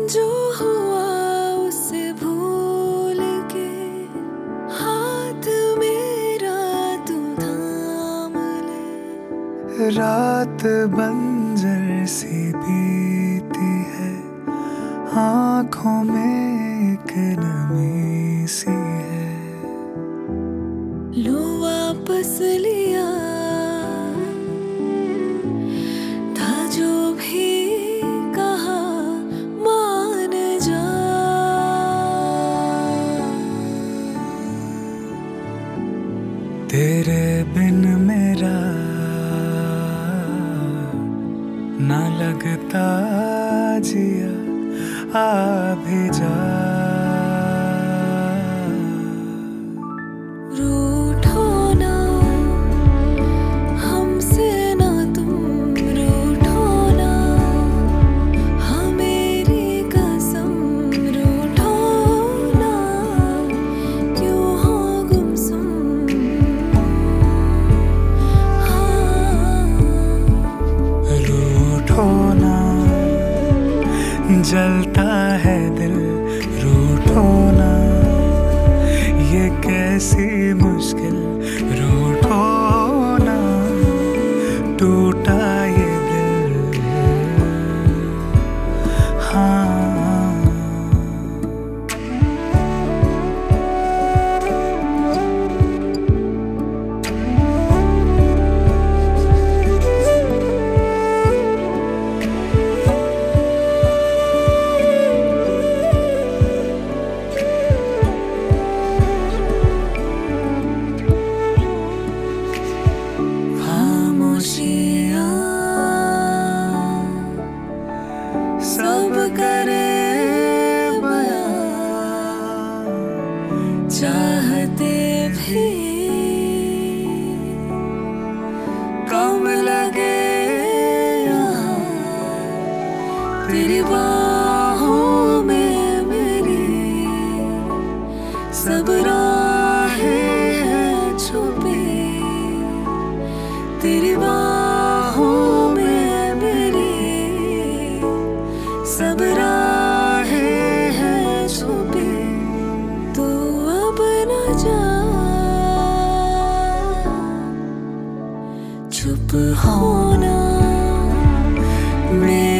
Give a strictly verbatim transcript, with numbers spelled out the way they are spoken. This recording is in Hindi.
जो हुआ उसे भूल के हाथ मेरा तू थाम ले। रात बंजर सी बीती है, आँखों में एक नमी सी है। लो वापस लिया था जो भी कहा, मान जा। तेरे बिन मेरा ना लगता जिया, आ भी जा। रूठो ना हमसे, ना तुम रूठो ना, हाँ मेरी कसम रूठो ना, क्यों हो गुमसुम। हाँ रूठो ना, जलता है दिल रूठो ना, ये कैसी मुश्किल रूठो ना, टूटा ये दिल। हाँ सब करे बयां, चाहते भी कम लगे यहाँ, तेरी बाहों में मेरी सब राहें हैं छुपी। तेरी बाहों में मेरी सब राहें हैं छुपी। तू अब न जा, चुप होना मेरे